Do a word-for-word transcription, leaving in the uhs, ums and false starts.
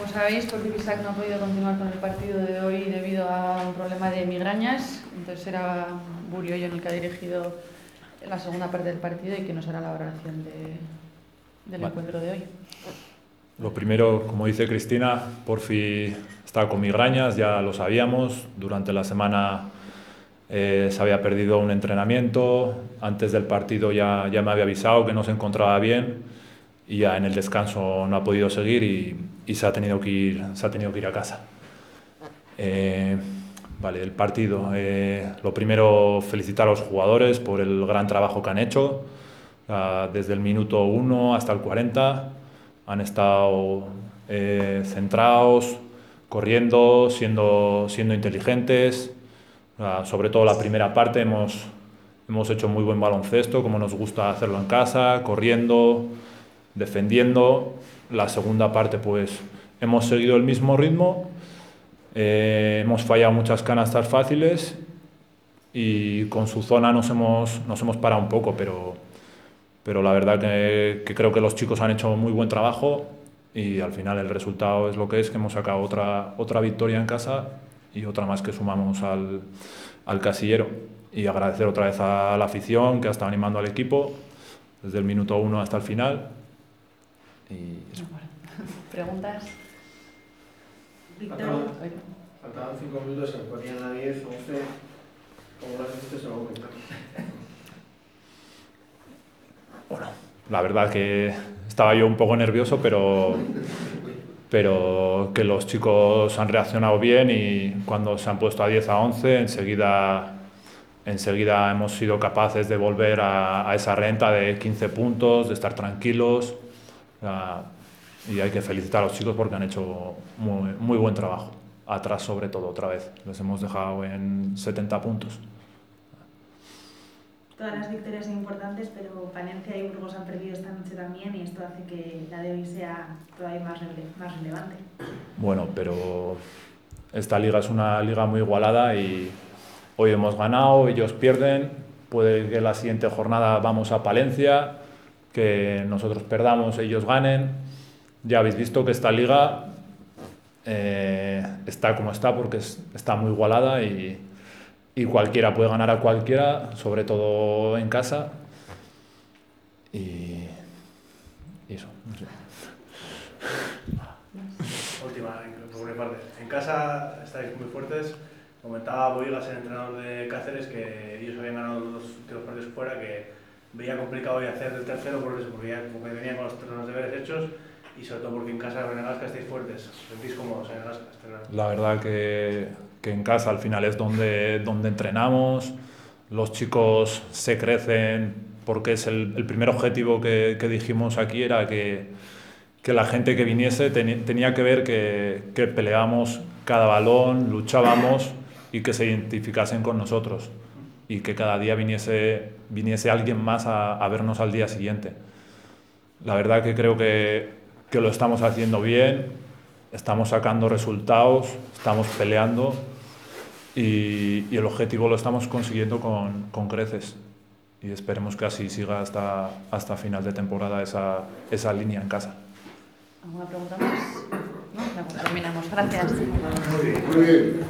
sabéis, porque Isaac no ha podido continuar con el partido de hoy debido a un problema de migrañas. Entonces era Buriollo el que ha dirigido la segunda parte del partido y que nos hará la valoración de, del vale. encuentro de hoy. Lo primero, como dice Cristina, Porfi estaba con migrañas, ya lo sabíamos. Durante la semana eh, se había perdido un entrenamiento. Antes del partido ya, ya me había avisado que no se encontraba bien y ya en el descanso no ha podido seguir y, y se, ha tenido que ir, se ha tenido que ir a casa. Eh, vale, el partido. Eh, lo primero, felicitar a los jugadores por el gran trabajo que han hecho. Uh, desde el minuto uno hasta el cuarenta. Han estado eh, centrados, corriendo, siendo, siendo inteligentes. Uh, sobre todo la primera parte hemos, hemos hecho muy buen baloncesto, como nos gusta hacerlo en casa, corriendo, defendiendo. La segunda parte pues hemos seguido el mismo ritmo, eh, hemos fallado muchas canastas fáciles y con su zona nos hemos, nos hemos parado un poco, pero... pero la verdad que, que creo que los chicos han hecho muy buen trabajo y al final el resultado es lo que es, que hemos sacado otra, otra victoria en casa y otra más que sumamos al, al casillero. Y agradecer otra vez a la afición que ha estado animando al equipo desde el minuto uno hasta el final. Y eso. ¿Preguntas? Faltaban, faltaban cinco minutos, se ponían a diez, once. ¿Cómo lo has visto ese momento? Bueno, la verdad que estaba yo un poco nervioso, pero, pero que los chicos han reaccionado bien y cuando se han puesto a diez a once, enseguida, enseguida hemos sido capaces de volver a, a esa renta de quince puntos, de estar tranquilos. Uh, y hay que felicitar a los chicos porque han hecho muy, muy buen trabajo. Atrás, sobre todo, otra vez. Les hemos dejado en setenta puntos. Todas las victorias son importantes, pero Palencia y Burgos han perdido esta noche también y esto hace que la de hoy sea todavía más, rele más relevante. Bueno, pero esta liga es una liga muy igualada y hoy hemos ganado, ellos pierden, puede que la siguiente jornada vamos a Palencia, que nosotros perdamos, ellos ganen. Ya habéis visto que esta liga eh, está como está porque es, está muy igualada y Y cualquiera puede ganar a cualquiera, sobre todo en casa. Y, y eso, no sé. Última, por mi parte. En casa estáis muy fuertes. Comentaba Boigas, el entrenador de Cáceres, que ellos habían ganado los últimos partidos fuera, que veía complicado hoy hacer el tercero por eso, porque ya como que venían con los, los deberes hechos y sobre todo porque en casa en Egasca estáis fuertes. ¿Os sentís cómodos en Egasca? La verdad que... que en casa al final es donde, donde entrenamos, los chicos se crecen porque es el, el primer objetivo que, que dijimos aquí era que, que la gente que viniese ten, tenía que ver que, que peleábamos cada balón, luchábamos y que se identificasen con nosotros y que cada día viniese, viniese alguien más a, a vernos al día siguiente. La verdad que creo que, que lo estamos haciendo bien. Estamos sacando resultados, estamos peleando y, y el objetivo lo estamos consiguiendo con, con creces. Y esperemos que así siga hasta, hasta final de temporada esa, esa línea en casa. ¿Alguna pregunta más? No, terminamos. Gracias. Muy bien. Muy bien.